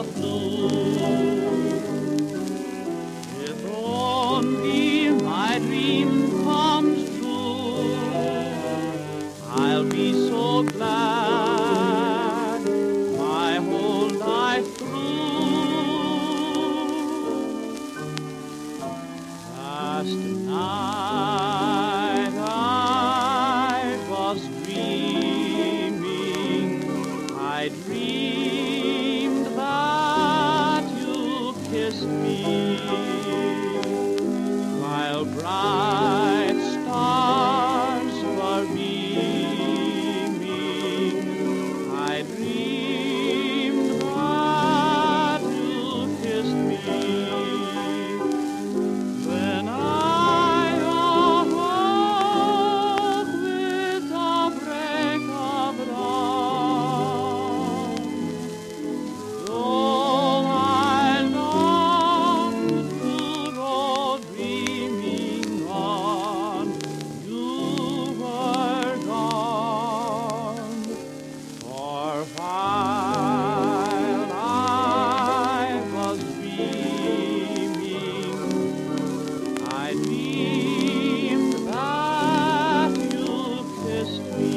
of blue. If only my dream comes true, I'll be so glad my whole life through. Last night I was dreaming, I dreamed that you kissed me, while bright stars were beaming. I dreamed that you kissed me. When I awoke with the break of dawn, though I longed to go dreaming on, you were gone. For while I was dreaming, I dreamed that you kissed me.